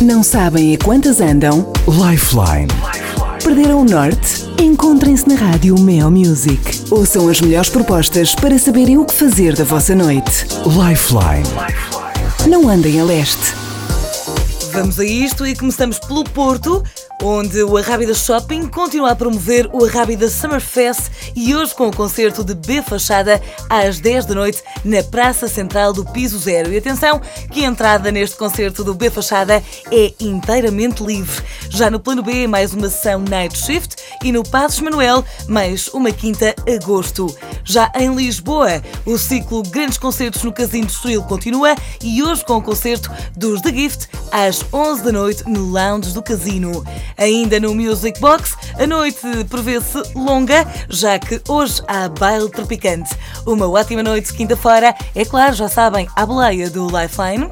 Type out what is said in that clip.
Não sabem a quantas andam? Lifeline. Perderam o norte? Encontrem-se na rádio Mel Music. Ouçam as melhores propostas para saberem o que fazer da vossa noite. Lifeline. Não andem a leste. Vamos a isto e começamos pelo Porto, onde o Arrábida Shopping continua a promover o Arrábida Summer Fest e hoje com o concerto de B Fachada às 10 da noite na Praça Central do Piso Zero. E atenção que a entrada neste concerto do B Fachada é inteiramente livre. Já no Plano B, mais uma sessão Night Shift e no Passos Manuel, mais uma quinta agosto. Já em Lisboa, o ciclo Grandes Concertos no Casino de Estoril continua e hoje com o concerto dos The Gift às 11 da noite no Lounge do Casino. Ainda no Music Box, a noite prevê-se longa, já que hoje há baile tropicante. Uma ótima noite de quinta-feira, é claro, já sabem, à boleia do Lifeline.